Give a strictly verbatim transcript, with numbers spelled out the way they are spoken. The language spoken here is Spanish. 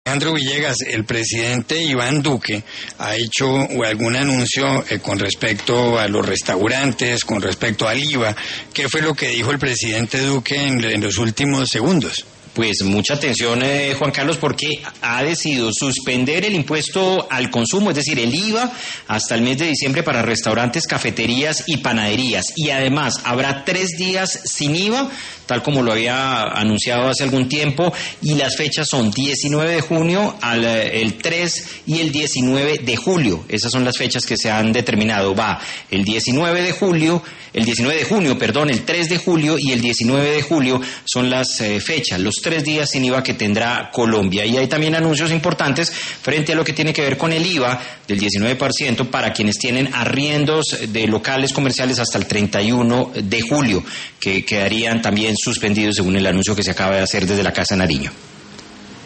Alejandro Villegas, el presidente Iván Duque ha hecho algún anuncio eh, con respecto a los restaurantes, con respecto al I V A. ¿Qué fue lo que dijo el presidente Duque en, en los últimos segundos? Pues mucha atención, eh, Juan Carlos, porque ha decidido suspender el impuesto al consumo, es decir, el I V A, hasta el mes de diciembre para restaurantes, cafeterías y panaderías. Y además habrá tres días sin I V A, tal como lo había anunciado hace algún tiempo, y las fechas son diecinueve de junio, al, el tres y el diecinueve de julio. Esas son las fechas que se han determinado. Va el diecinueve de julio, el diecinueve de junio, perdón, el tres de julio y el diecinueve de julio son las eh, fechas, los tres días sin I V A que tendrá Colombia. Y hay también anuncios importantes frente a lo que tiene que ver con el I V A del diecinueve por ciento para quienes tienen arriendos de locales comerciales hasta el treinta y uno de julio, que quedarían también suspendidos según el anuncio que se acaba de hacer desde la Casa Nariño.